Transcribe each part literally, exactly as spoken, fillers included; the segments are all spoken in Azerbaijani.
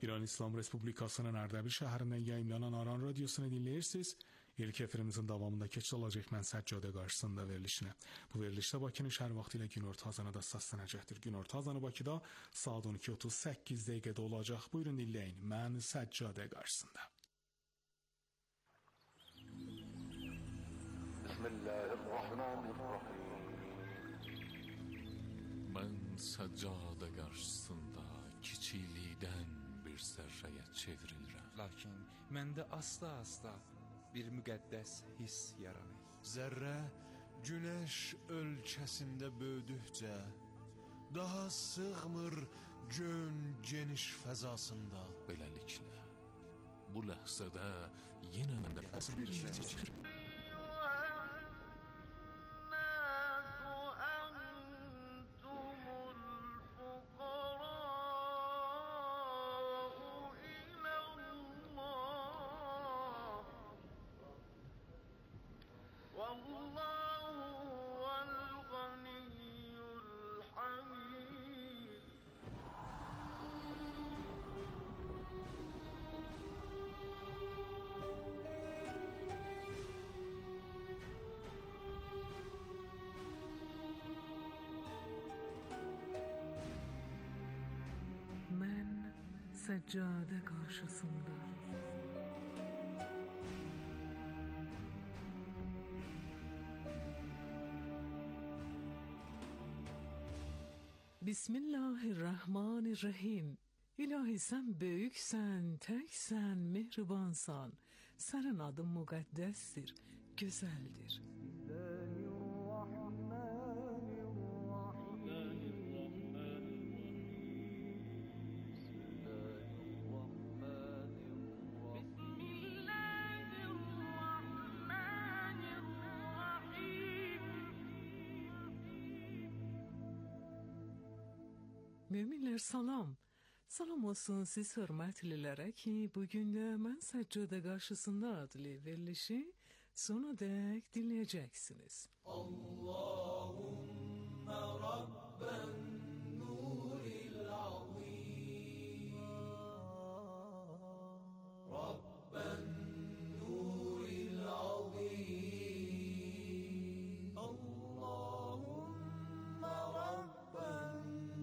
İran İslam Respublikasının Ərdəbil şəhərində yayımlanan Aran Radiosunu dinləyirsiniz. İlk efirimizin davamında keçid olacaq mən Səccadə qarşısında verilişinə. Bu verilişdə Bakının şəhər vaxtı ilə günorta azanı da səslənəcəkdir. Günorta azanı Bakıda saat on iki otuz səkkiz dəqiqədə olacaq. Buyurun dinləyin. Mən Səccadə qarşısında. Bismillahirrahmanirrahim. Mən Səccadə qarşısında kiçiklikdən bir zərrəyə çevrilirəm. Lakin məndə asta-asta bir müqəddəs hiss yaranır. Zərrə günəş ölkəsində böyüdükcə daha sığmır gön geniş fəzasında. Beləliklə, bu ləhzədə yenə məndə bir şey çıxır. Səccadə qarşısında. Bismillahirrahmanirrahim. İlahi sən böyüksən, təksən, mehribansan. Sənin adın müqəddəsdir, gözəldir. Müminlər salam. Salam olsun siz hörmətlilərə ki, bugün də mən Səccadə qarşısında adlı verilişi sona dək dinləyəcəksiniz. Allahümme Rabben nuril azim, Rabben nuril azim, Allahümme Rabben.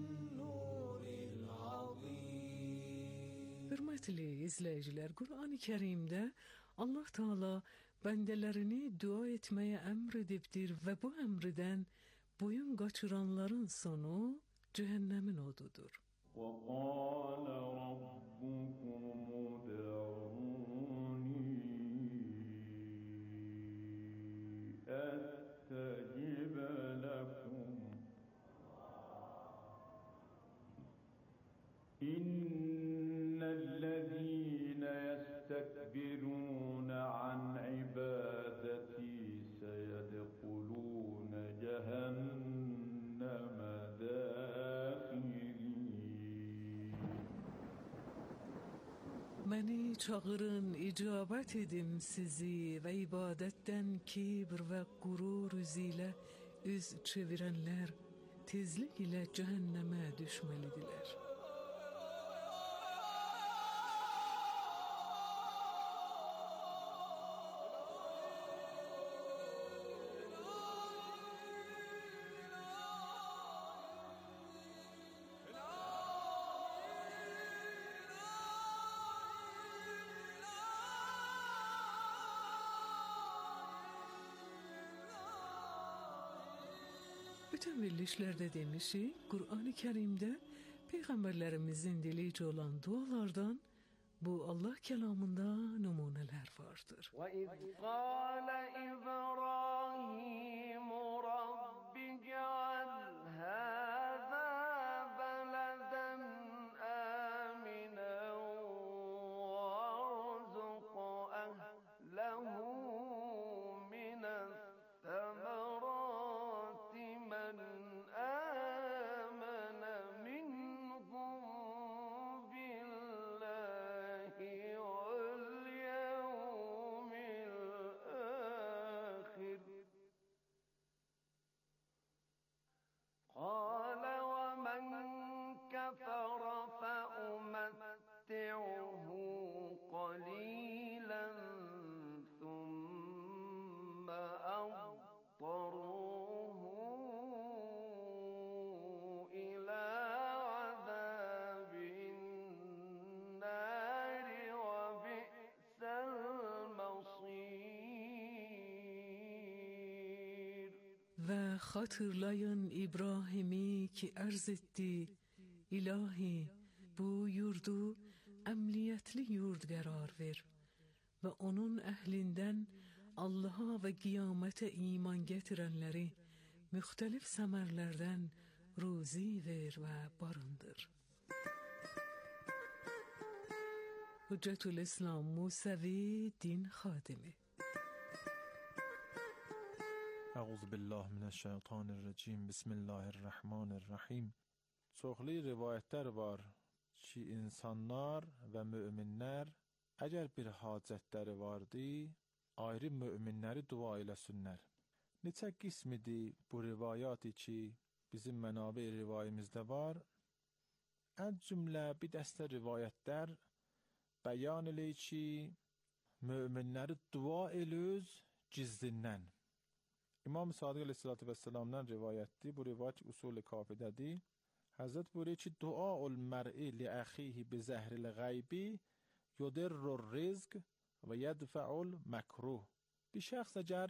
Hörmətli izləyicilər, Qur'an-ı Kərimdə Allah Teala bəndələrini dua etməyə əmr edibdir və bu əmrdən boyun qaçıranların sonu cəhənnəmin odudur. وَقَالَ رَبُّكُمُ ادْعُونِي أَسْتَجِبْ لَكُمْ إِنَّ الَّذِينَ يَسْتَكْبِرُونَ عَنْ عِبَادَتِي سَيَدْخُلُونَ جَهَنَّمَ دَاخِرِينَ. Məni çağırın, icabət edim sizi və ibadətdən kibr və qurur üzülə üz çevirənlər tezlik ilə cəhənnəmə düşməlidirlər. Bütün verilişlərdə demişik, Qur'an-ı Kərimdə Peyğəmbərlərimizin dilici olan dualardan bu Allah kəlamında nümunələr vardır. وَإِذْ قَالَ إِبْرَاهِيمُ رَبِّ اجْعَلْ هَذَا بَلَدًا آمِنًا وَارْزُقْ أَهْلَهُ مِنَ الثَّمَرَاتِ مَنْ آمَنَ مِنْهُمْ بِاللَّهِ وَالْيَوْمِ الْآخِرِ قال نمتعه قليلا ثم أضطروه إلى عذاب النار وبئس المصير. و hatırlayın İbrahim'i ki arz etti, İlahi bu yurdu emniyetli yurt karar ver ve onun ehlinden Allah'a ve kıyamete iman getirenleri müxtəlif səmərlərdən ruzi ver ve barındır. Hüccetül İslam Musevi Din Xadimi. اعوذ بالله من الشیطان الرجیم بسم الله الرحمن الرحیم. Çoxlu rivayətlər var ki, insanlar və möminlər əgər bir hacətləri vardı, ayrı möminləri dua eləsinlər. Neçə qismidir bu rivayəti ki, bizim mənabə rivayəmizdə var. Ən cümlə bir dəstə rivayətlər bəyan eləyir ki, möminləri dua elüz gizlindən. İmam Sadiq Aleyhisselatü Vesselam'dan rivayətdir. Bu rivayət usul-i kafidədir. Həzrət buyuruyor ki, duaul mər'i li əxihi bi zəhril qaybi yudirrur rizq və yədfəul məkruh. Bir şəxs əgər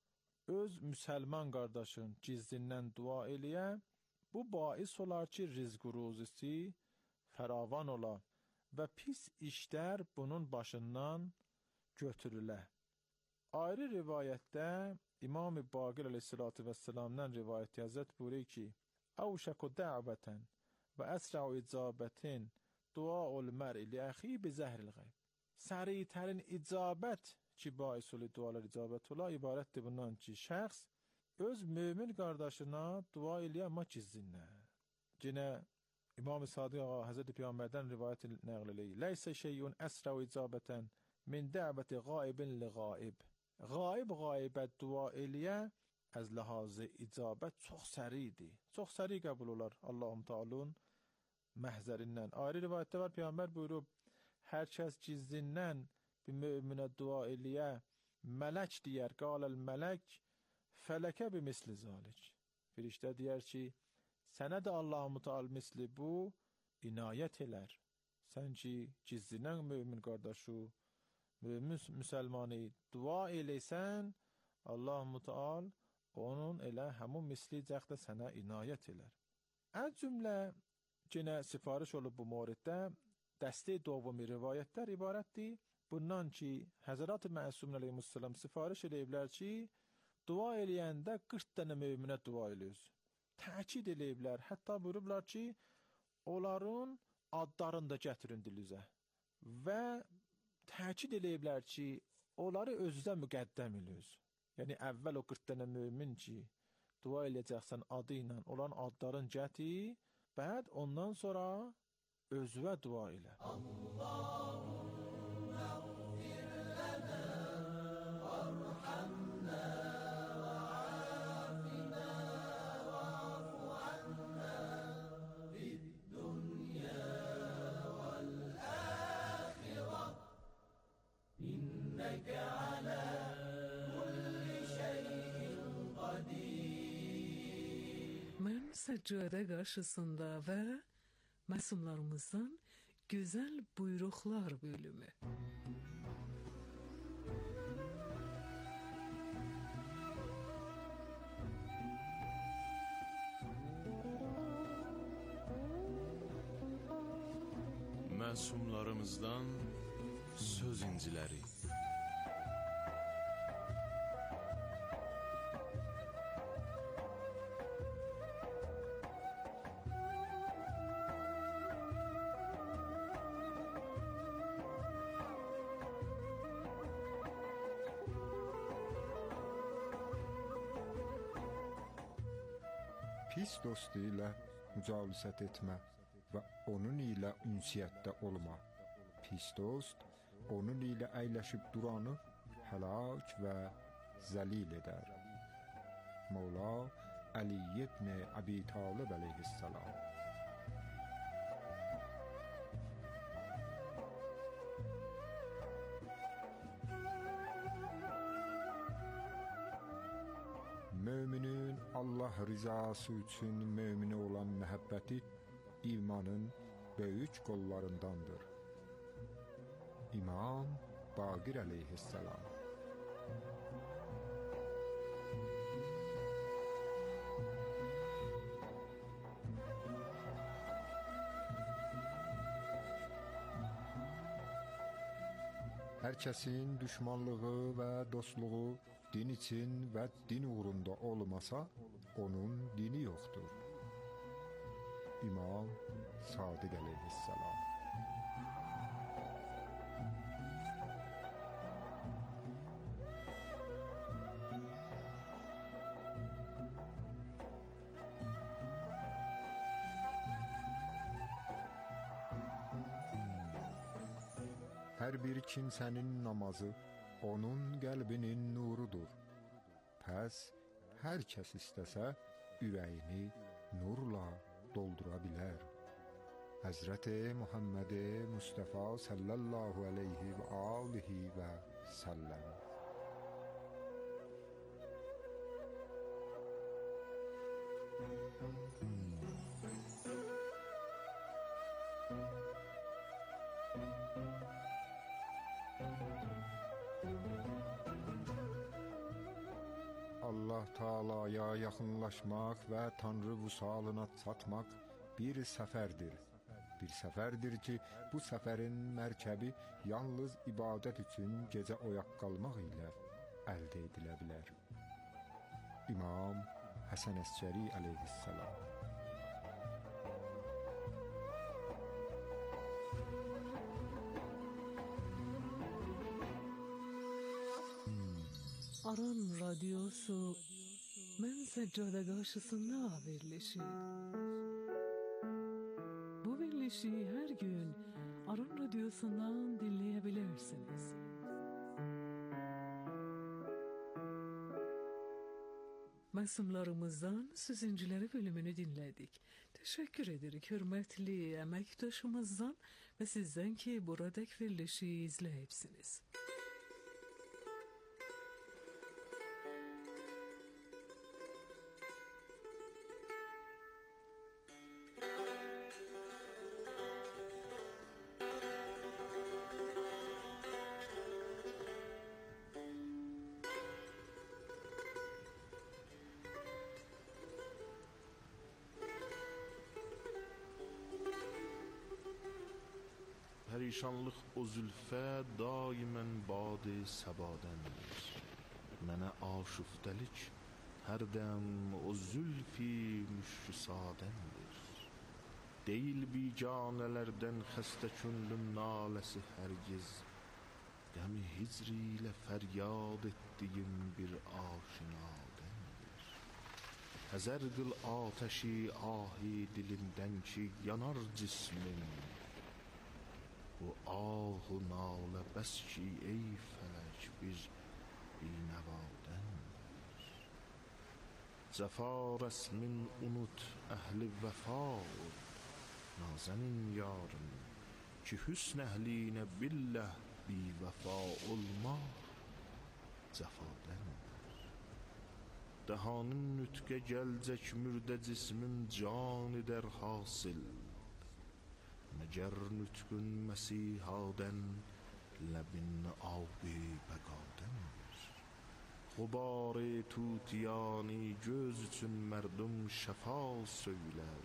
öz müsəlman qardaşın gizlindən dua eləyə, bu bais olar ki, rizq ruzisi fəravan ola və pis işlər bunun başından götürülə. Ayrı rivayətdə İmam-ı Baqir Aleyhisselatü Vesselam'dan rivayət Həzrət buyuruyor ki, Əvşəku də'vətən və əsra'u icabətin duaul mər'i li əxi bi zəhril qayb. Səriytərin icabət ki, bais olu dualar icabət ola, ibarətdir bundan ki, şəxs öz mömin qardaşına dua eləyə, amma gizlindən. Yenə İmam-ı Sadiq ağa Həzrət Peyğəmbərdən rivayət nəql eləyir. Ləysə şeyun əsra'u icabətən min də'bəti qaibin li qaib. Qaib qaibə dua eləyə, az ləhazı icabət çox səridir. Çox səri qəbul olar Allahum Teala'nın məhzərindən. Ayrı rivayətdə var, Peyğəmbər buyurub, hər kəs gizlindən bir möminə dua eləyə, mələk deyər, qaləl mələk, fələkə bi misli zalik. Firiştə deyər ki, sənə də Allahum Teala misli bu inayət elər. Sən ki, gizlindən mömin qardaşı, mömin müsəlmanı dua eləysən, Allahum Teala onun elə həmun mislicəkdə sənə inayət elər. Ən cümlə yenə sifariş olub bu moriddə dəstə dovumi rivayətlər ibarətdir. Bundan ki, Həzrət-i Məsum əleyhissalam sifariş eləyiblər ki, dua eləyəndə qırx dənə möminə dua eləyir. Təkid eləyiblər, hətta buyurublar ki, onların adlarını da gətirin dilinizə və təkid eləyiblər ki, onları özünüzə müqəddəm eləyir. Yəni, əvvəl o qırx dənə mömin ki, dua eləyəcəksən adı ilə olan adların gətir, bəd ondan sonra özünə dua elə. Allahümməğfir lənə vərhamnə və afina və afu annə fid-dünya vəl-əxirə innəkə alə Mən səccədə qarşısında və məsumlarımızdan gözəl buyruqlar bölümü. Məsumlarımızdan söz inciləri. Pis dostu ilə mücalisət etmə və onun ilə ünsiyyətdə olma. Pis dost, onun ilə əyləşib duranı həlak və zəlil edər. Mevla Ali ibn Abi Talib əleyhissalam. Allah rizası üçün möminə olan məhəbbəti imanın böyük qollarındandır. İmam Baqir əleyhissalam. Hər kəsin düşmanlığı və dostluğu din için və din uğrunda olmasa, onun dini yoxdur. İmam Sadiq əleyhissalam. Hər bir kimsənin namazı onun qəlbinin nurudur. Pəs hər kəs istəsə ürəyini nurla doldura bilər. Həzrəti Muhammed Mustafa sallallahu aleyhi və alihi və səlləm. Allah Taala'ya yaxınlaşmaq və Tanrı vüsalına çatmaq bir səfərdir. Bir səfərdir ki, bu səfərin mərkəbi yalnız ibadət üçün gecə oyaq qalmaq ilə əldə edilə bilər. İmam Həsən Əskəri əleyhissalam. Aran Radyosu Mən Səccade qarşısında verilişi. Bu verilişi hər gün Aran Radyosu'ndan dinleyebilirsiniz. Məsumlarımızdan Süzüncüləri bölümünü dinlədik. Teşekkür edirik hürmetli əməkdaşımızdan və sizdən ki, buradaki verilişi izləyibsiniz. Perişanlıq o zülfə daimən bad-ı səbadəndir. Mənə aşuftəlik hərdəm o zülfi müşrisadəndir. Deyil biganələrdən xəstə könlüm naləsi hərgiz, qəmi hicri ilə fəryad etdiyim bir aşinadəndir. Həzər qıl atəşi ahi dilimdən ki, yanar cismim. Bu ah-ı nalə bəs ki, ey fələk bir binəvadəndir. Cəfa rəsmin unut əhli vəfa ol, nazənin yarım, ki hüsn əhlinə billəh bi vəfa olmaq cəfadəndir. Dəhanın nütqə gəlcək mürdə cismim canı der hasil, مگر نطقün مسیحادن لبin آبی بقادنdir. Xubar tutiyani göz üçün mərdum şəfa söylər.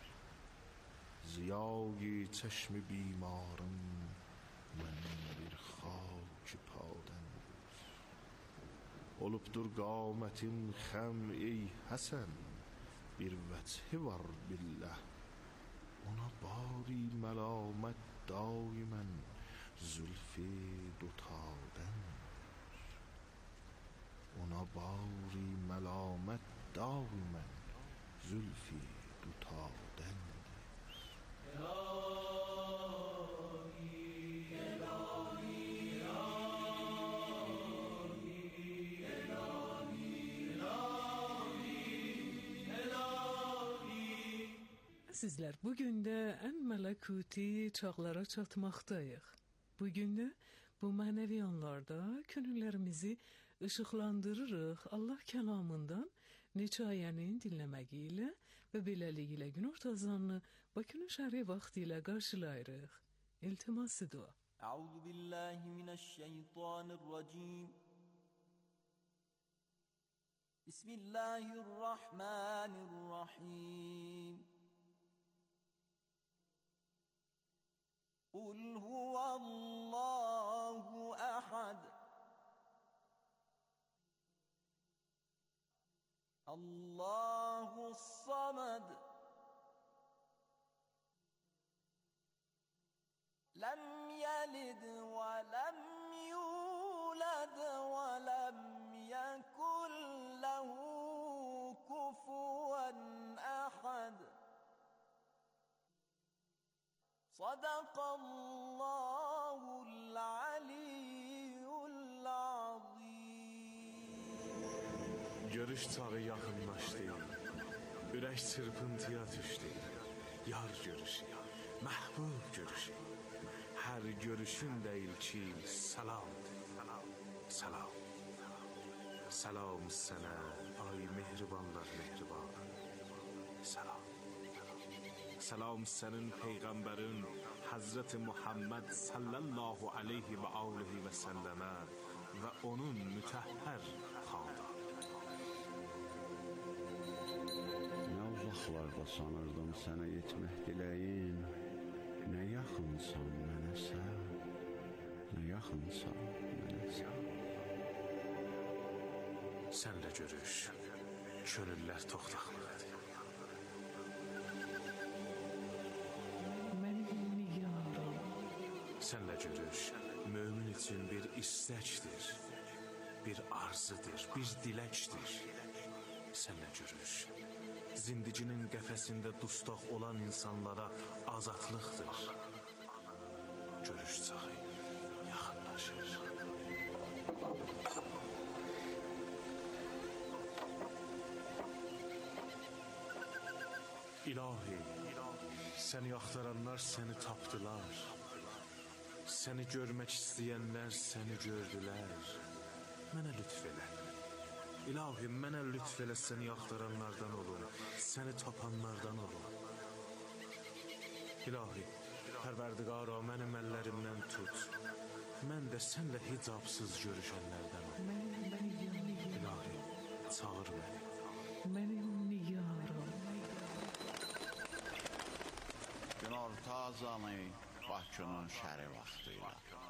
Ziyagi çeşmi bimarım mənim bir xak padəndir. Olubdur qamətin xəm ey Həsən, bir vəchi var billah. Ona bari məlamət daimən zülfi dutadəndir. Ona bari məlamət daimən zülfi dutadəndir. Sizler bugün de en mələkuti çağlara çatmaqdayıq. Bugün de bu mənəvi anlarda könüllərimizi ışıqlandırırıq Allah kəlamından neçə ayənin dinləməyi ilə və beləliklə günorta azanını Bakının şəhəri vaxtı ilə qarşılayırıq. İltiması dua. Əuzu billahi minəşşeytanirracim. Bismillahirrahmanirrahim. Qul huvallahu ahad. Allahus samad. Lem yelid ve lem yulad ve lem yekun lehu kufuven ahad. Sadakallahul aliyyul azim. Görüş çağı yaxınlaşdı. Ürək çırpıntıya düşdü. Yar görüşü, məhbub görüşü. Hər görüşün deyil ki, salam, salam. Salam sənə, ay mehribanlar mehriban. Salam. Salam sənin Peyğəmbərin Həzrəti Muhammed sallallahu aleyhi və alihi və səlləmə və onun mütəhhər xandan. Nə uzaqlarda sanırdım sənə yetmək diləyim, nə yaxınsan mənə sən, nə yaxınsan mənə sən. Sənlə görüş, könüllər toxtaqlıdır. Sənlə görüş, mömin üçün bir istəkdir, bir arzudur, bir diləkdir. Sənlə görüş, zindicinin qəfəsində dustaq olan insanlara azadlıqdır. Görüş çağı yaxınlaşır. İlahi, səni axtaranlar səni tapdılar. Səni görmək istəyənlər səni gördülər. Mənə lütf elə. İlahi, mənə lütf elə, səni axtaranlardan olun, səni tapanlardan olun. İlahi, Pərverdigara, mənim əllərimdən tut. Mən də sənlə hicabsız görüşənlərdən olun. İlahi, çağır məni. Mənim niyaram. Günorta azanı Bakının şəhəri vaxtı ilə.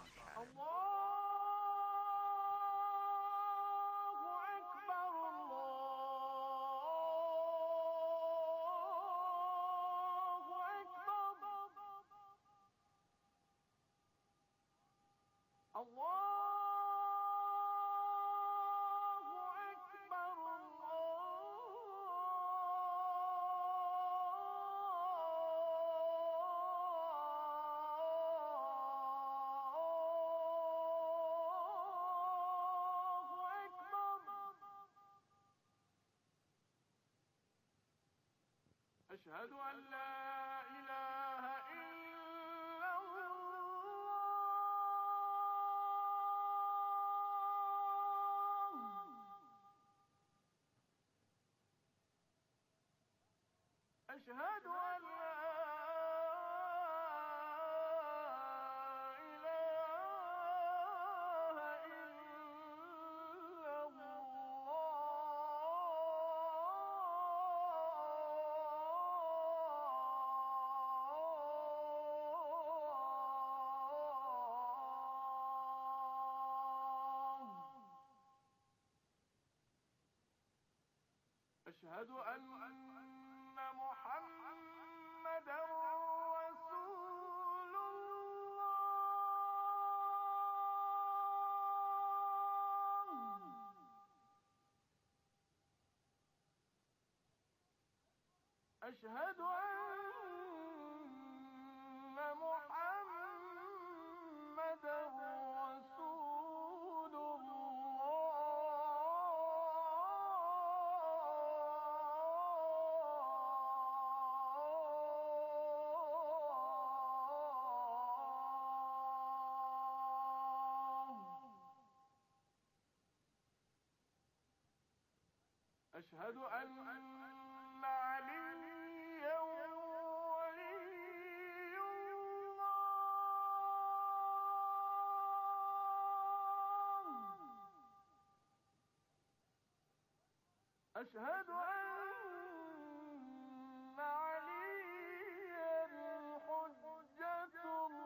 أشهد أن لا إله إلا الله أشهد أن لا أشهد أن محمدا رسول الله أشهد أن محمدا رسول أشهد أن عليا ولي الله. أشهد أن عليا حجة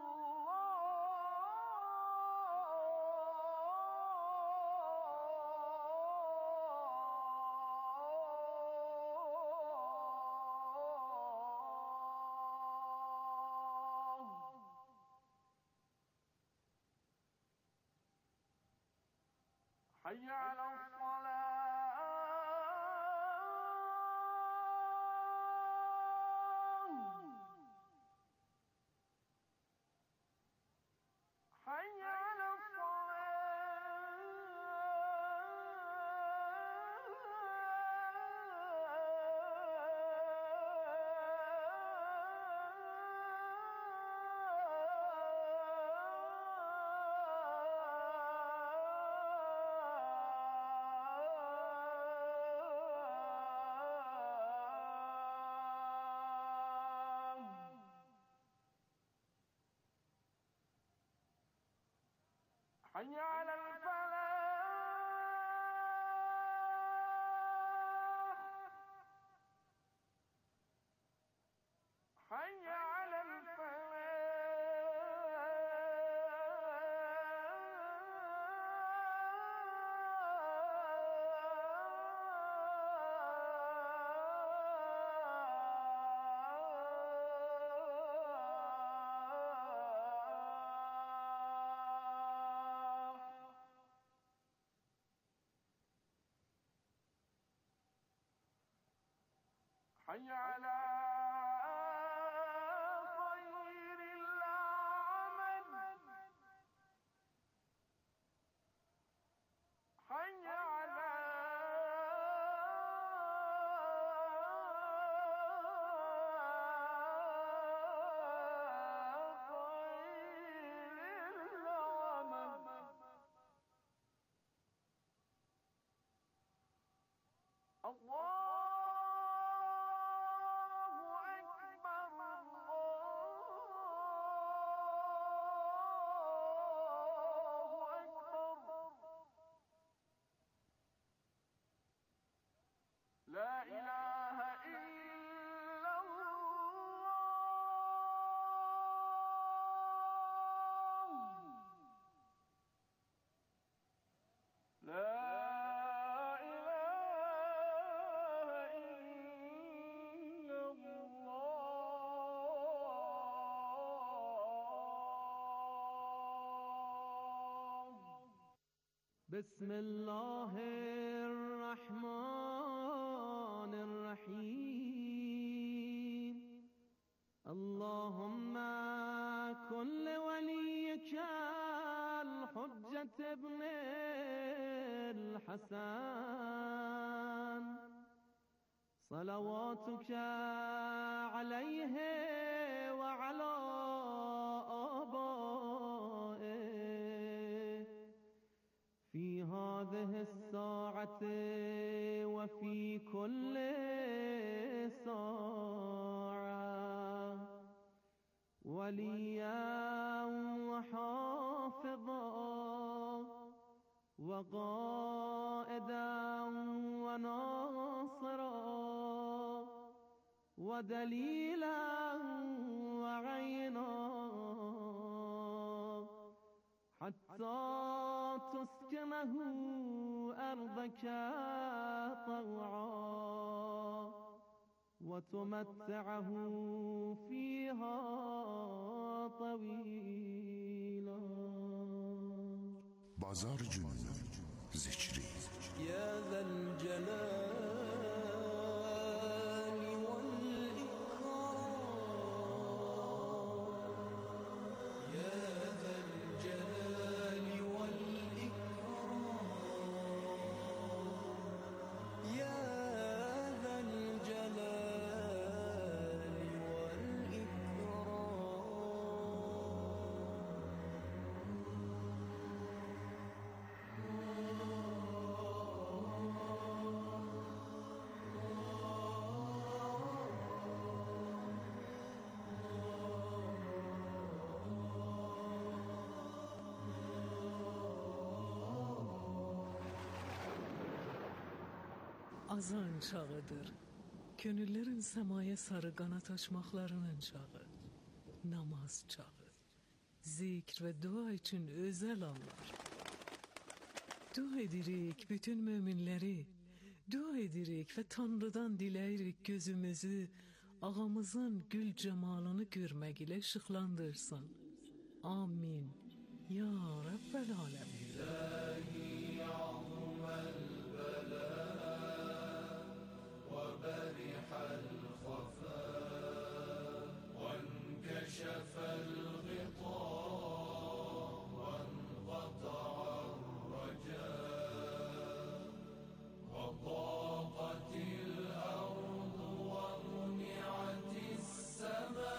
حي على الصلاة. حي على حي على الفلاح. حي على حي على خير العمل. حي على خير العمل. الله لا إله إلا الله. لا إله إلا الله. بسم الله الرحمن الرحيم. اللهم كن لوليك الحجة ابن الحسن صلواتك عليه وعلى آبائه في هذه الساعة وفي كل ساعة وليا وحافظا وقائدا وناصرا ودليلا وعينا حتى تسكنه أرضك طوعا وتمتعه فيها طويلا. بازار جنون ذكري يا ذا الجلال والإكرام. يا ذا الجلال والإكرام. يا ذا الجلال والإكرام. azan çağıdır. Könüllerin semaya sarı qanat açmaqlarının çağı. Namaz çağı. Zikr ve dua için özel anlar. Dua edirik bütün müminleri. Dua edirik ve Tanrıdan diləyirik gözümüzü ağamızın gül cemalını görmək ilə işıqlandırsın. Amin. Ya Rabbel Alemin. İlahi ya'zumel bela ve berihal khafa ve enkešefel ghita ve enqata'ar raja ve daqatil ardu ve muni'atis sema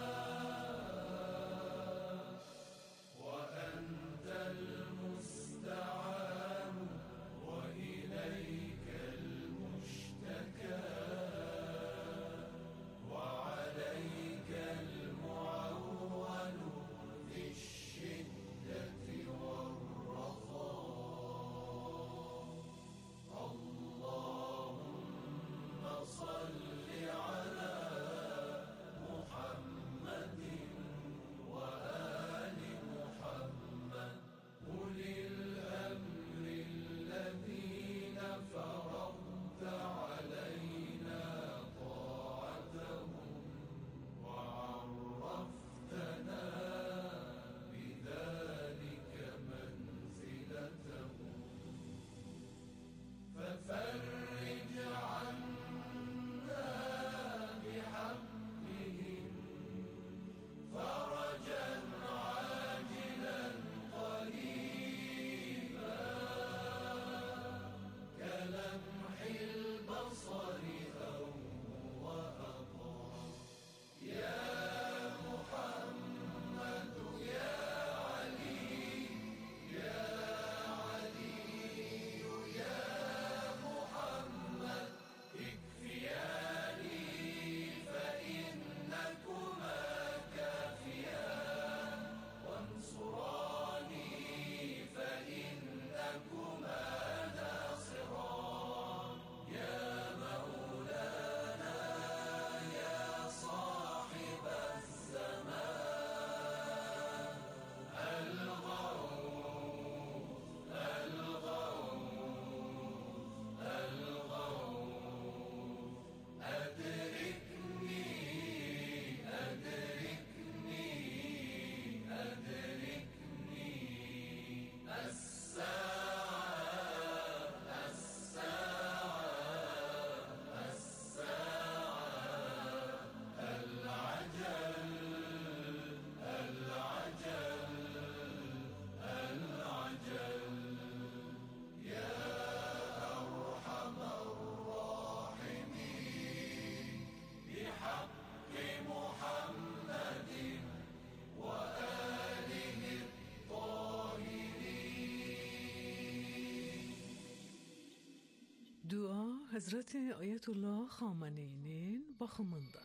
Dua Hazreti Ayetullah Xamenei'nin baxımında.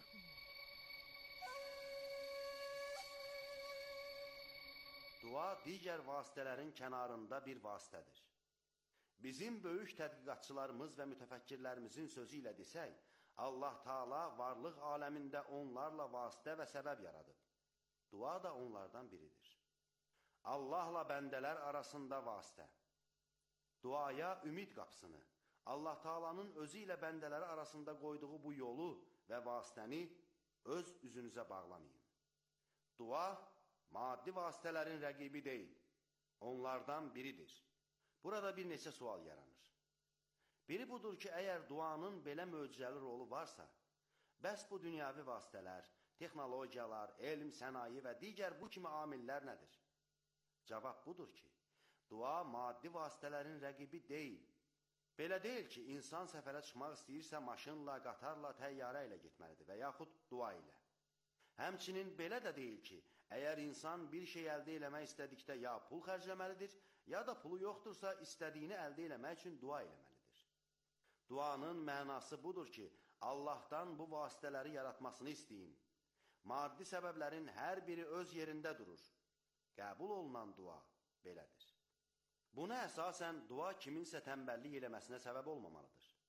Dua digər vasitələrin kənarında bir vasitədir. Bizim böyük tədqiqatçılarımız və mütəfəkkirlərimizin sözü ilə desək, Allah Taala varlıq aləmində onlarla vasitə və səbəb yaradıb. Dua da onlardan biridir. Allahla bəndələr arasında vasitə. Duaya ümid qapısını, Allah Taala'nın özü ilə bəndələri arasında qoyduğu bu yolu və vasitəni öz üzünüzə bağlamayın. Dua, maddi vasitələrin rəqibi deyil, onlardan biridir. Burada bir neçə sual yaranır. Biri budur ki, əgər duanın belə möcüzəli rolu varsa, bəs bu dünyavi vasitələr, texnologiyalar, elm, sənayi və digər bu kimi amillər nədir? Cavab budur ki, dua maddi vasitələrin rəqibi deyil. Belə deyil ki, insan səfərə çıxmaq istəyirsə maşınla, qatarla, təyyarə ilə getməlidir və yaxud dua ilə. Həmçinin belə də deyil ki, əgər insan bir şey əldə eləmək istədikdə ya pul xərcləməlidir, ya da pulu yoxdursa istədiyini əldə eləmək üçün dua eləməlidir. Duanın mənası budur ki, Allahdan bu vasitələri yaratmasını istəyin. Maddi səbəblərin hər biri öz yerində durur. Qəbul olunan dua belədir. Buna əsasən dua kiminsə tənbəllik eləməsinə səbəb olmamalıdır.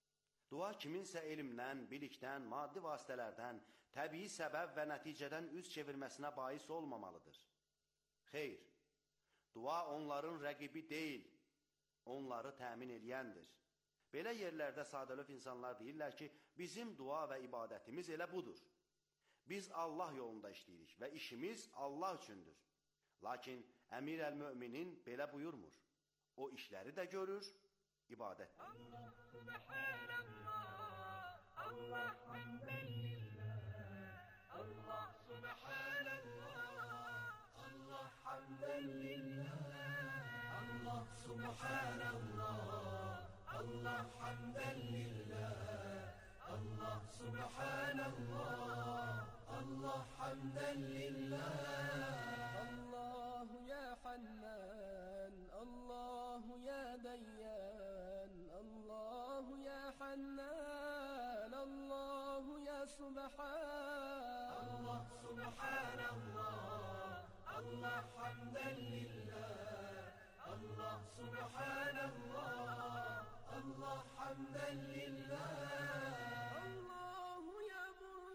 Dua kiminsə elmdən, bilikdən, maddi vasitələrdən, təbii səbəb və nəticədən üz çevirməsinə bais olmamalıdır. Xeyr, dua onların rəqibi deyil, onları təmin eləyəndir. Belə yerlərdə sadəlöv insanlar deyirlər ki, bizim dua və ibadətimiz elə budur. Biz Allah yolunda işləyirik və işimiz Allah üçündür. Lakin Əmir əl-Möminin belə buyurmur. O işləri də görür, ibadət də. Allah subhanallah, Allah hamdən lillah, Allah subhanallah, Allah hamdən lillah, Allah subhanallah, Allah hamdən lillah, Allah subhanallah, Allah hamdən lillah. الله يا حنان الله يا ديان الله يا حنان الله يا سبحان الله سبحان الله الله حمدا لله الله سبحان الله الله حمدا لله الله يا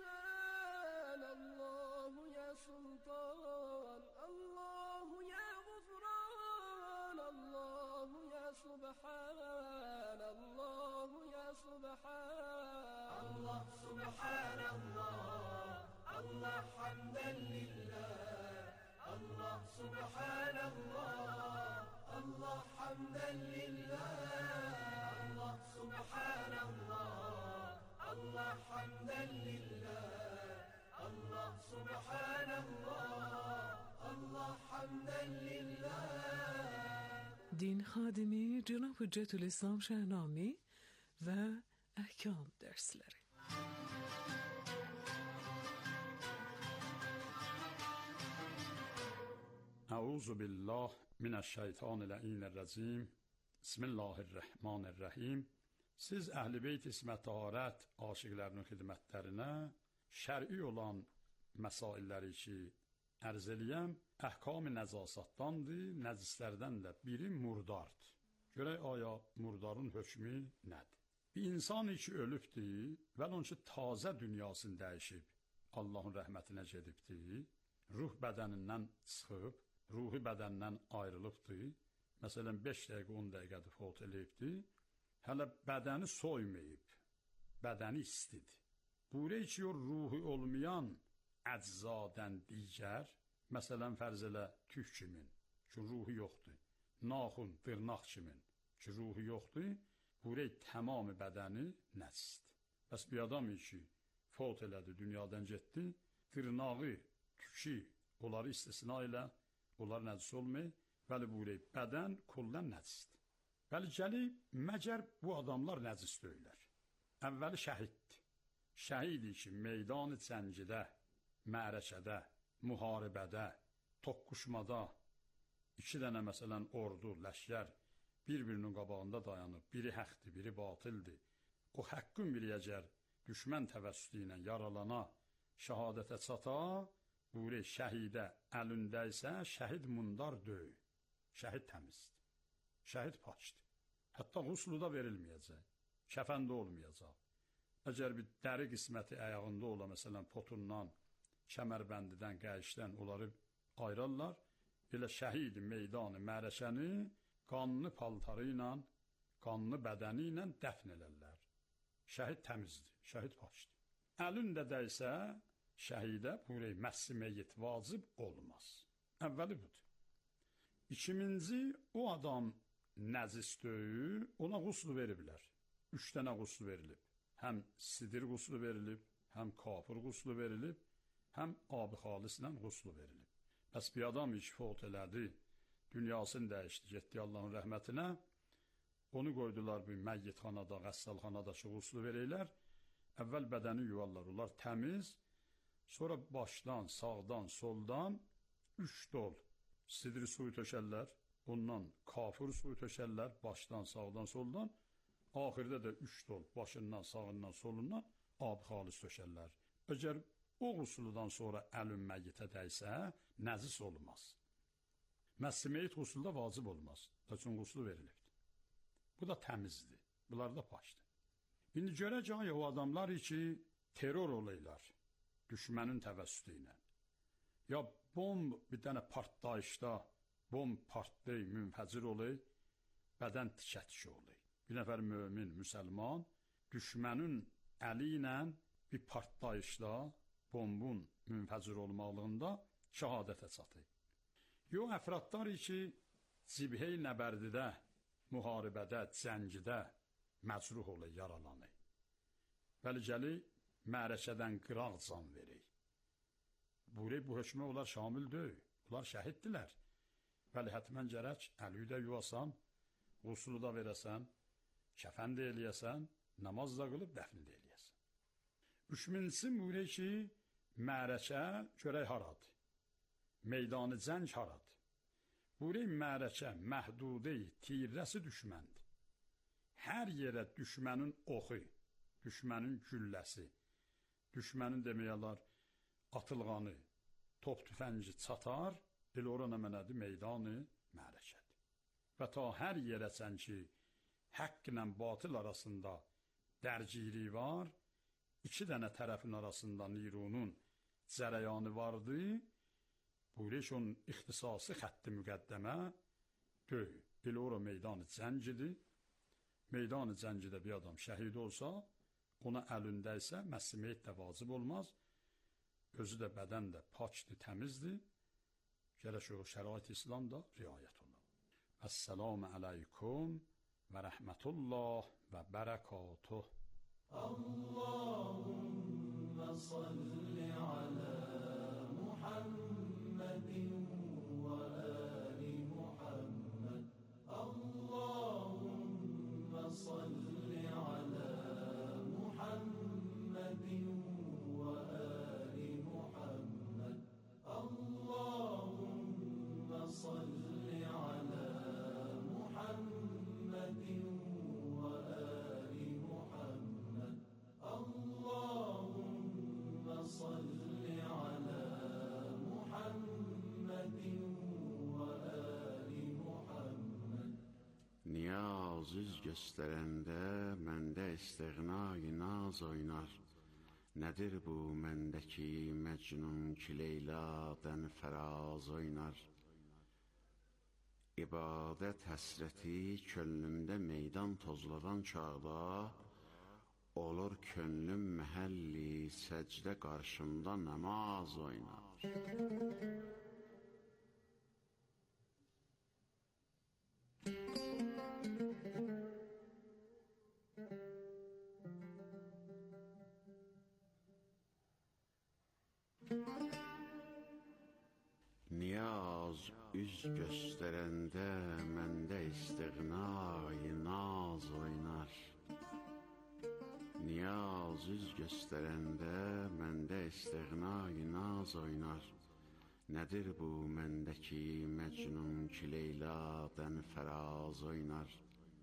برهان الله يا سلطان الله يا غفران الله يا سبحان الله يا سبحان الله سبحان الله الله حمدا لله الله سبحان الله الله حمدا لله الله سبحان الله الله حمدا لله الله سبحان الله الله حمدا لله. دین خادمی جناب حجت الاسلام شهنامی و احکام dersleri. اعوذ بالله من الشیطان اللعین الرجیم. بسم الله الرحمن الرحیم. Siz Əhl-i Beyt İsmət Taharət aşiqlərinin xidmətlərinə şər'i olan məsailləri ki, ərz eləyəm, əhkam-ı nəzasatdandır, nəcislərdən də biri murdardır. Görək, aya murdarın hökmü nədir? Bir insan ki, ölübdür, vəlon ki, tazə dünyasını dəyişib, Allahın rəhmətinə gedibdir, ruh bədənindən çıxıb, ruhi bədəndən ayrılıbdır, məsələn, beş dəqiqə, on dəqiqədir fot eləyibdir, hələ bədəni soymayıb, bədəni istidir. Buyurək ki, o ruhi olmayan əczadən digər, məsələn, fərz elə tük kimin, ki, ruhi yoxdur, naxun, dırnaq kimin, ki, ruhi yoxdur, buyurək, tamamı bədəni nəcisdir. Bəs bir adam ki, fot elədi, dünyadan getdi, dırnağı, tükü, onları istisna ilə, onlar nəcis olmayıb, bəli, buyurək, bədən kullan nəcisdir. Bəli, gəlib, məgər bu adamlar nəcis deyilər. Əvvəli şəhiddir. Şəhidi ki, meydan-ı cəngidə, mərəkədə, müharibədə, toqquşmada, iki dənə məsələn ordu, ləşkər bir-birinin qabağında dayanıb, biri həqdir, biri batıldır. O həqqün biri əgər düşmən təvəssütü ilə yaralana, şəhadətə çata, buyurək, şəhidə əlində isə şəhid mundar döy, şəhid təmizdir. Şəhid paçdır. Hətta quslu da verilməyəcək, kəfəndə olmayacaq. Əgər bir dəri qisməti əyağında ola, məsələn, potundan, kəmərbəndidən, qayışdən onları ayırarlar, elə şəhidi meydanı, mərəkəni qanlı paltarı ilə, qanlı bədəni ilə dəfn elərlər. Şəhid təmizdir, şəhid paçdır. Əlində dəysə, şəhidə buyurək, məssi meyyit vacib olmaz. Əvvəli budur. İkinci, o adam nəcis döyü, ona quslu veriblər. Üç dənə quslu verilib. Həm sidir quslu verilib, həm kafir quslu verilib, həm ab-ı xalislə quslu verilib. Bəs bir adam ki, fot elədi, dünyasını dəyişdi, getdi Allahın rəhmətinə, onu qoydular bir məyyitxanada, qəssalxanada ki, quslu verəylər, əvvəl bədəni yuvarlar, onlar təmiz, sonra başdan, sağdan, soldan üç dol sidri suyu tökərlər, ondan kafir suyu tökərlər, başdan, sağdan, soldan, axirdə də üç dol, başından, sağından, solundan ab xalis tökərlər. Əgər o qusludan sonra əlün məyyitə dəysə, nəcis olmaz. Məssi meyyit qusulda vacib olmaz, lakin quslu verilibdir. Bu da təmizdir, bunlar da paçdır. İndi görək ay o adamlar ki, terror olaylar düşmənin təvəssütü ilə. Ya bomb bir dənə partlayışda, bomb partlayı, münfəcir olay, bədən tikə-tikə olay. Bir nəfər mömin, müsəlman düşmənin əli ilə bir partlayışda, bombun münfəcir olmaqlığında şəhadətə çatır. Yox, əfradlar ki, cibhey nəbərdidə, müharibədə, cəngidə məcruh olay, yaralanır. Bəli gəli, mərəkədən qıraq can verir. Buyurək, bu hökmə onlar şamil deyil, onlar şəhiddirlər. Bəli, hətmən gərək əliyi də yuvasan, qusulu da verəsən, kəfən də eləyəsən, namaz da qılıb dəfn də eləyəsən. Üçüncüsü buyurək ki, mərəkə görək haradır, meydanı cəng haradır. Buyurək, mərəkə məhdudeyi, tirrəsi düşməndir. Hər yerə düşmənin oxu, düşmənin gülləsi, düşmənin deməyələr, atılğanı, top tüfəngi çatar, elə orana mənədir meydanı mərəkədir. Və ta hər yerəsən ki, haqq ilə batıl arasında dərgiri var, iki dənə tərəfin arasında nirunun cərəyanı vardı, buyurək onun ixtisası xətti müqəddəmə deyil. Elə ora meydanı cəngidir, meydanı cəngidə bir adam şəhid olsa, ona əlində isə məsumiyet də vacib olmaz, özü də bədən də pakdır, təmizdir, gərək o şərait İslam da riayət olunur. Əssəlamu aleykum və rəhmətullah və bərəkatuh. Allahümme salli alə Muhammedin və ali Muhammed. Allahümme salli alə Muhammedin və ali Muhammed. Allahümme salli alə Muhammedin və ali Muhammed. Allahümme salli alə Muhammedin və ali Muhammed. Niyaziz göstərəndə məndə istiğnayı naz oynar. Nədir bu məndəki məcnun ki Leyladən fəraz oynar? İbadət həsrəti könlümdə meydan tozladan çağda, olur könlüm məhəlli səcdə qarşımda namaz oynar. Niyaz üz göstərəndə məndə istiğnayı naz oynar. Niyaz üz göstərəndə məndə istiğnayı naz oynar. Nədir bu məndəki məcnun ki Leyladən fəraz oynar?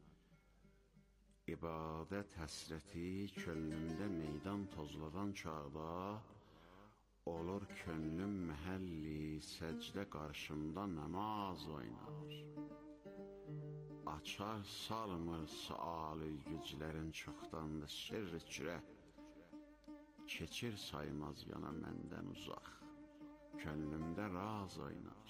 İbadət həsrəti könlümdə meydan tozladan çağda, olur könlüm məhəlli səcdə qarşımda namaz oynar. Açar salmır sual-ı güclərin çoxdandır sirr-i kürə, keçir saymaz yana məndən uzaq, könlümdə raz oynar.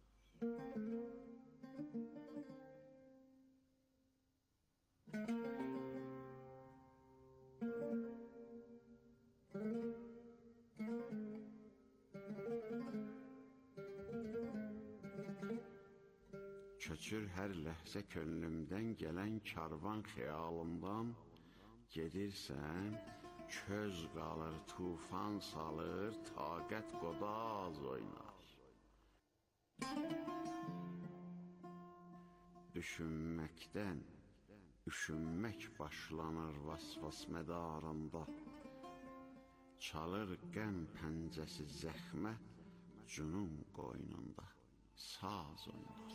Köçür hər ləhzə könlümdən gələn karvan xəyalımdan, gedirsən, köz qalır, tufan salır, taqət qodaz oynar. Düşünməkdən, üşünmək başlanır vas-vas mədarında, çalır qəm pəncəsi zəxmə, cünun qoynunda saz oynar.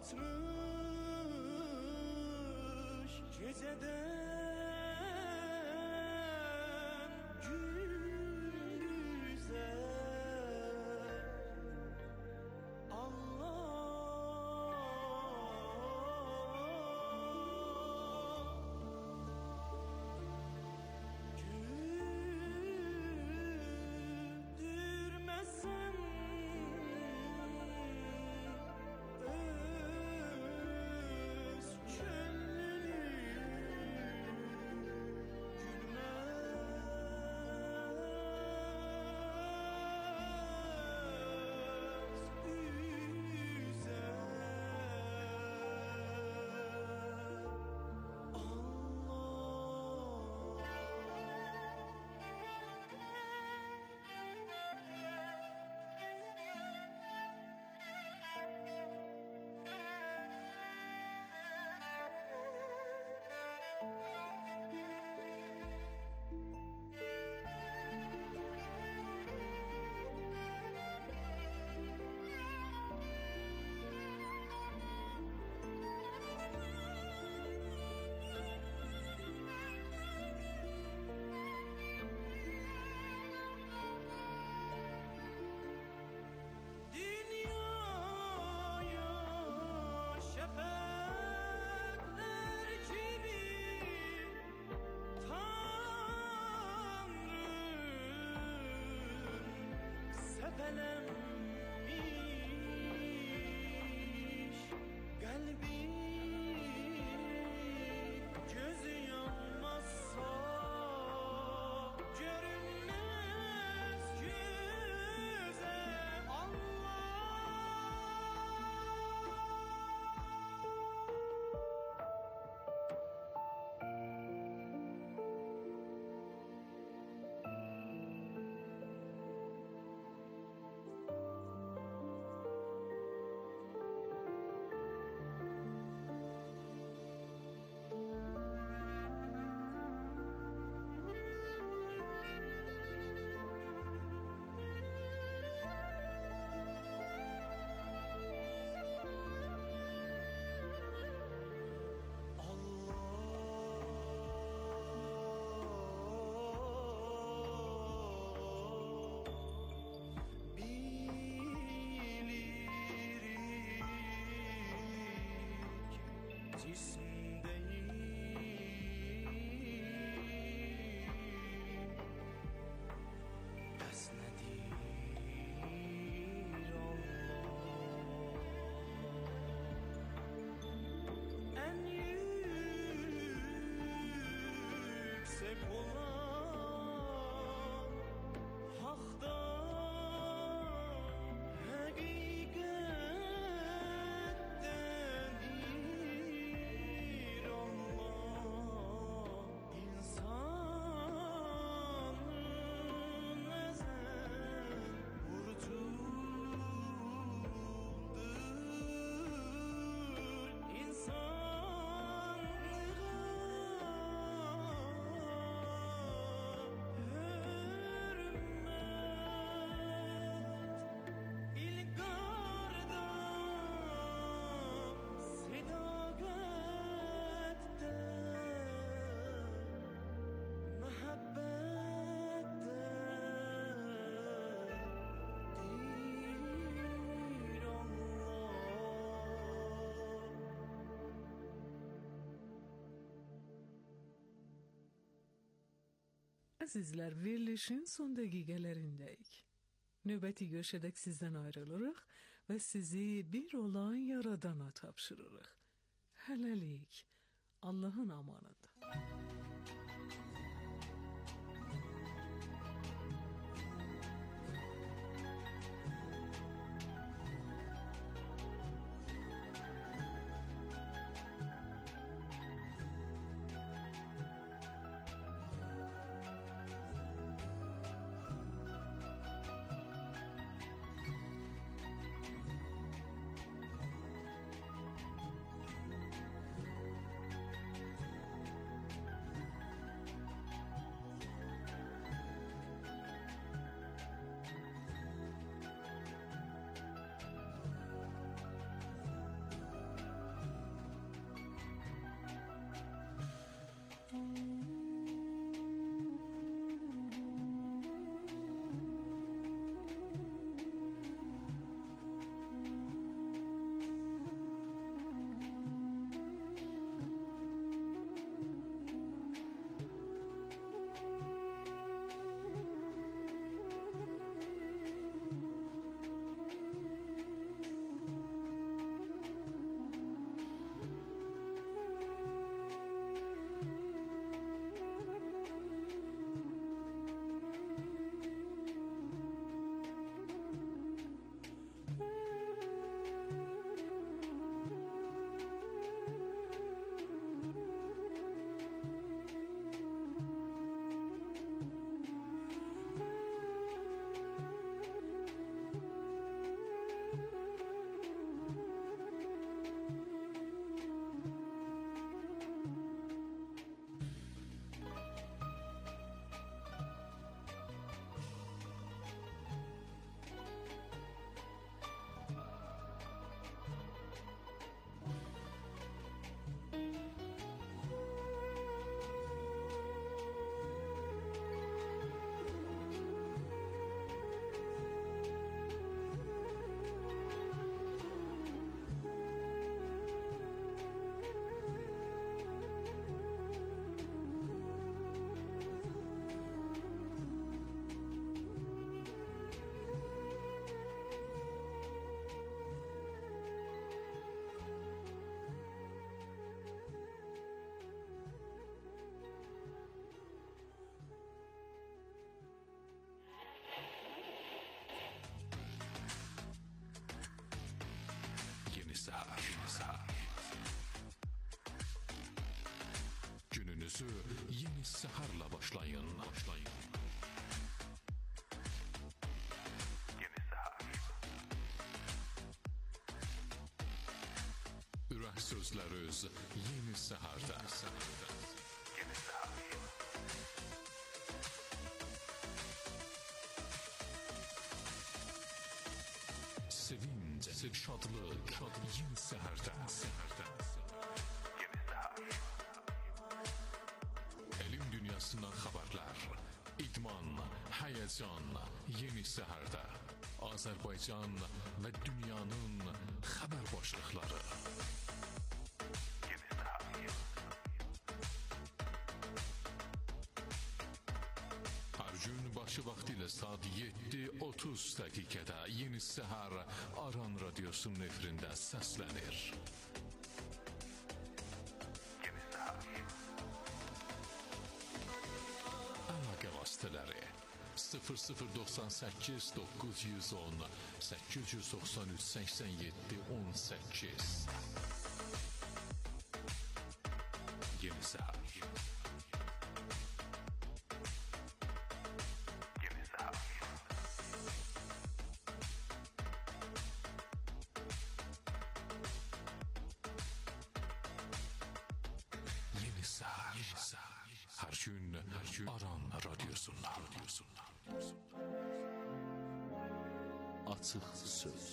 batmış geceden gündüze Allah güldürmesen öz sepelenmiş kalbim gözü yanmazsa görünmez göze Allah. Cisim değil esnedir Allah. En yüksek olan haktan hakikattendir Allah. İnsanın ezen vurduğudur insanlığa hürmet İlgarda sedagatte mehabbette dir Allah. Əzizlər, verilişin son dəqiqələrindəyik. Növbəti görüşədək sizdən ayrılırıq və sizi bir olan Yaradana tapşırırıq. Hələlik, Allahın amanında. Radyosu yeni seherle başlayın. Başlayın. Yeni seher. Ürək sözləri öz yeni seherde. Yeni seher. Sevinç, şadlık, yeni seherde. Yeni seher. Elm dünyasından haberler, idman, heyecan, yeni seherde. Azerbaycan ve dünyanın haber başlıkları. Yeni seher. Her gün başı vaktiyle saat yedi otuz dakikada yeni seher Aran Radyosu'nun efrində səslənir. Yeni seher. Əlaqə vasitələri sıfır sıfır doxsan səkkiz doqquz yüz on səkkiz yüz doxsan üç səksən yeddi on səkkiz. Yeni seher. Yeni seher. Yeni seher. Yeni seher. Her gün, her gün Aran Radyosu'nda. Radyosu'nda. Açıq söz.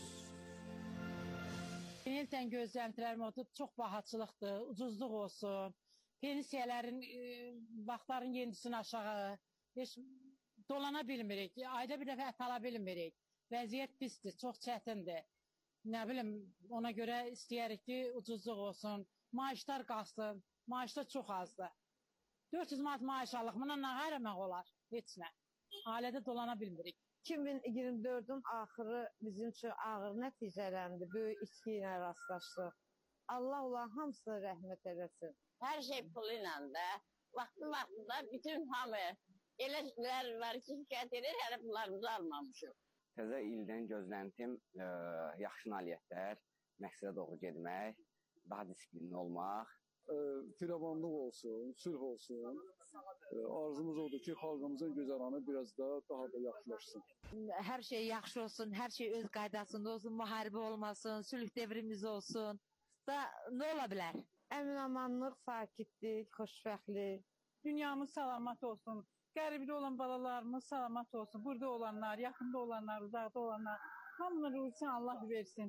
Yenildən gözləntilərim odur, çox bahaçılıqdır, ucuzluq olsun, pensiyələrin, e, vaxtların yendisini aşağı, heç dolana bilmirik, ayda bir dəfə ət ala bilmirik, vəziyyət pisdir, çox çətindir. Nə bilim, ona görə istəyərik ki, ucuzluq olsun, maaşlar qalsın, maaşlar çox azdır. dörd yüz manat maaş alıq, buna nə qayramaq olar, heç nə. Ailədə dolana bilmirik. iki min iyirmi dördün axırı bizim üçün ağır nəticələndi, böyük içki ilə rastlaşdıq. Allah olan hamısına rəhmət eləsin. Hər şey pulu ilə də, vaxtı vaxtında bütün hamı elələr var ki, şikayət edir, hələ pullarımızı almamışıq. Təzə ildən gözləntim ə, yaxşı nailiyyətlər, məqsədə doğru getmək, daha disiplinli olmaq. Firavanlıq olsun, sülh olsun. Arzumuz odur ki, xalqımızın güzəranı biraz da daha da yaxşılaşsın. Hər şey yaxşı olsun, hər şey öz qaydasında olsun, müharibə olmasın, sülh devrimiz olsun. Da nə ola bilər? Əmin-amanlıq, sakitlik, xoşbəxtlik. Dünyamız salamat olsun. Qəribdə olan balalarımız salamat olsun. Burada olanlar, yaxında olanlar, uzaqda olanlar. Hamının ruhunu Allah versin.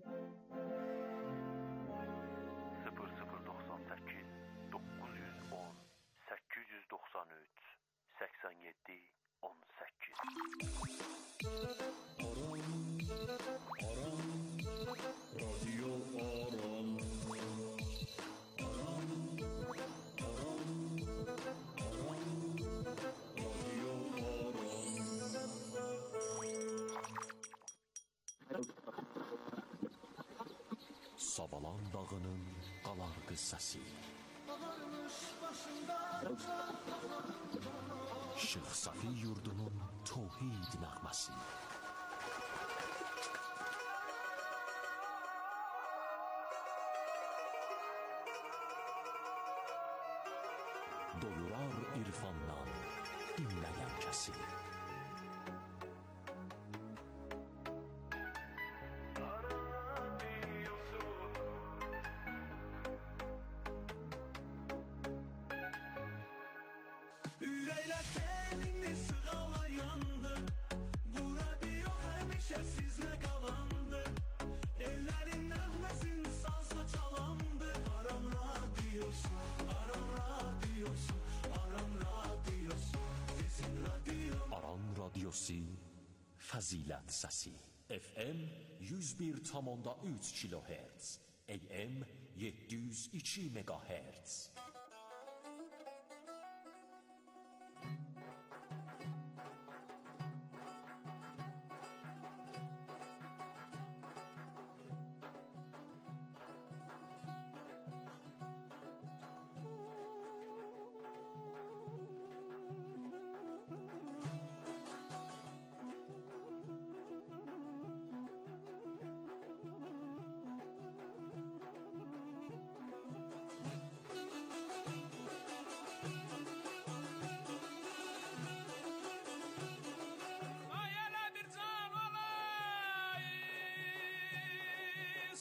sıfır sıfır doxsan səkkiz doqquz yüz on səkkiz yüz doxsan üç səksən yeddi on səkkiz. Aran, Aran, Radyo Aran. Aran, Aran, Aran, Radyo Aran. Savalan dağının qalardı səsi. Şeyx Safi yurdunun tohid nəğməsi. Doyurar irfandan dinləyən kəsi. Ürəklər səninlə sığala yandı. Bura bir yox həmişə sizlə qalandı. Ellərin nəğməsin sazla çalandı. Aran radiosu, Aran radiosu, Aran radiosu, bizim radio. Aran Radyosu Fəzilət Səsi. F M yüz bir tam onda üç kilohertz, A M yeddi yüz iki megahertz.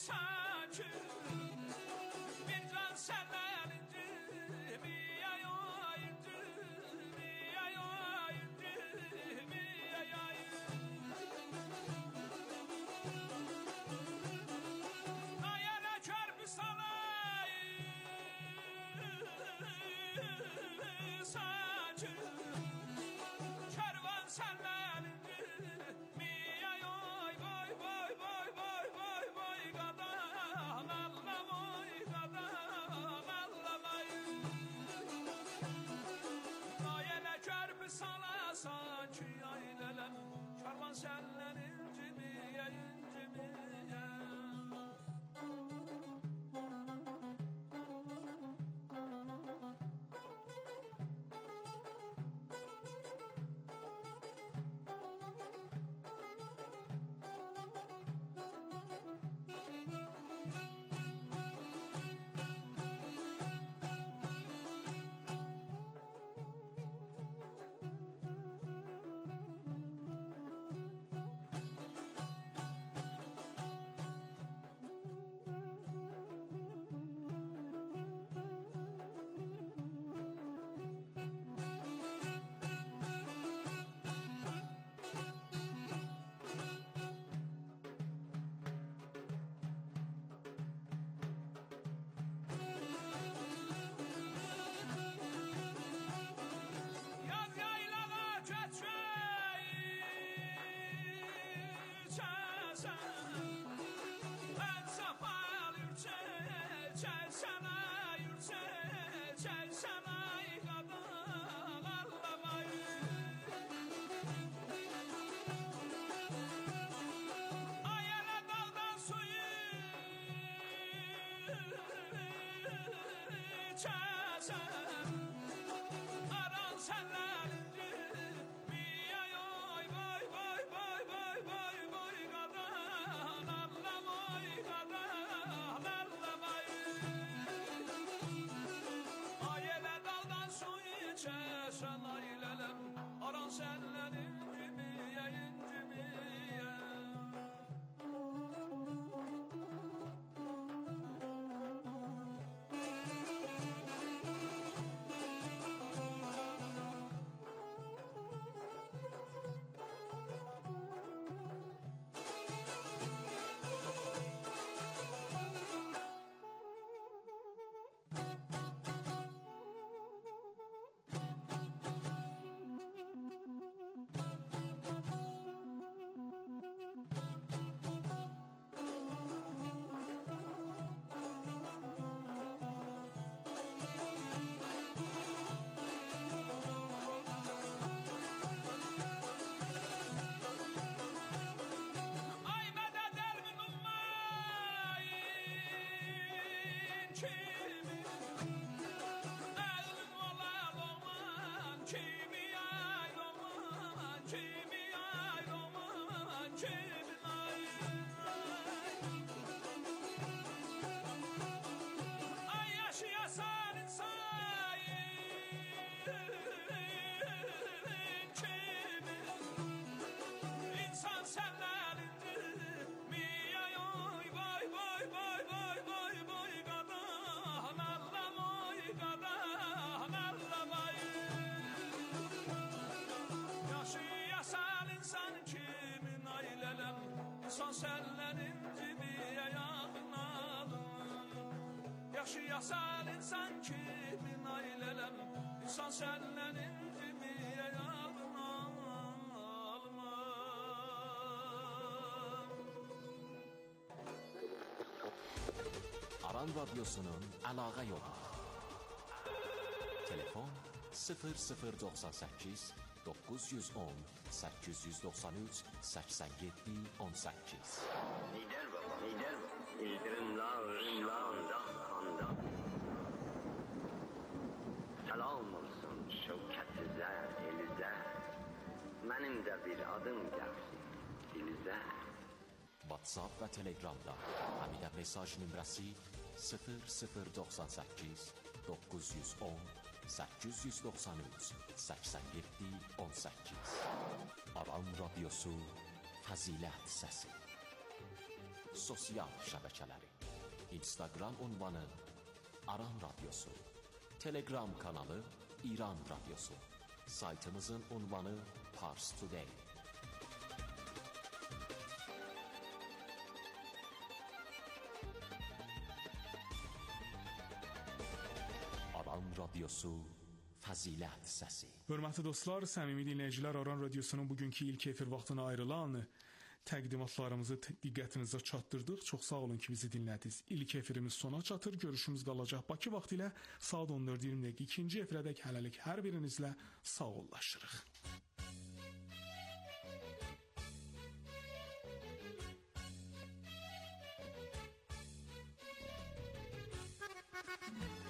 sanki bir can senden incimi ay ay incimi ay ay incimi ay ay ayana çarpı salay sanki kervan senden incimi ay ay boy boy boy boy boy boy gadan Allah boy gadan Allah boy ayana çarpı sala sanki aylelem kervan senden incimi ay incimi Yaz yaylana geçmeyi çesen ben safal yürçe çelsene yürçe çelsene kadın Allah'ım ayana daldan suyu çesen aran senler mi ay oy boy boy boy boy boy boy gadan Allah boy gadan Allah boy ayele daldan su içesen aylelem aran senler incimi incimi ay medet elmin ummayın kimi elmin ola loman kimi ay loman kimi ay loman kimi ay ay yaşayasan insan kimi İnsan senler mi ay oy boy boy boy boy boy boy gadan Allah boy gadan Allah boy yaşayasan insan kimin aylelem insan senlerin gibi ayağına yaşayasan insan kimin aylelem insan senlerin gibi ayağına Aran Radyosu'nun əlaqə yolu. Telefon sıfır sıfır doxsan səkkiz doqquz yüz on səkkiz yüz doxsan üç səksən yeddi on səkkiz. Lider baba, lider baba. İldırımla, ırımla, anda, anda. Selam olsun şevketize, elize. Benim de bir adım gelsin dilize. WhatsApp və Telegramda həmidə mesaj nömrəsi sıfır sıfır doxsan səkkiz doqquz yüz on səkkiz yüz doxsan üç səksən yeddi on səkkiz. Aran Radyosu Fəzilət Səsi. sosial şəbəkələri. Instagram ünvanı Aran Radyosu, Telegram kanalı İran Radyosu, saytımızın ünvanı Pars Today. Aran Radyosu, fəzilət səsi. Hörmətli dostlar, səmimi dinləyicilər, Aran Radyosunun bugünkü ilk efir vaxtına ayrılan təqdimatlarımızı diqqətinizə çatdırdıq. Çox sağ olun ki, bizi dinlədiniz. İlk efirimiz sona çatır. Görüşümüz qalacaq Bakı vaxtı ilə saat on dörd iyirmi dəqiqə. İkinci efirədək hələlik hər birinizlə sağollaşırıq. Thank you.